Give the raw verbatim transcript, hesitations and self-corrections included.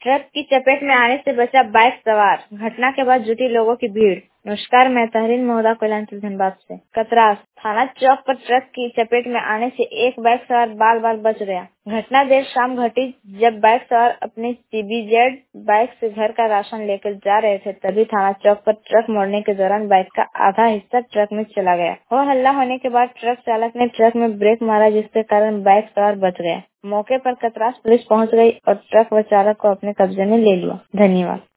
Truck की चपेट में आने से बचा बाइक सवार, घटना के बाद जुटी लोगों की भीड़। नमस्कार, मैं तहरीन मोहदा कोयलांचल धनबाद से। कतरास थाना चौक पर ट्रक की चपेट में आने से एक बाइक सवार बाल बाल बच गया। घटना देर शाम घटी जब बाइक सवार अपनी सीबीजेड बाइक से घर का राशन लेकर जा रहे थे, तभी थाना चौक पर ट्रक मोड़ने के दौरान बाइक का आधा हिस्सा ट्रक में चला गया। हो हल्ला होने के बाद ट्रक चालक ने ट्रक में ब्रेक मारा, जिसके कारण बाइक सवार बच गए। मौके पर कतरास पुलिस पहुंच गई और ट्रक व चालक को अपने कब्जे में ले लिया। धन्यवाद।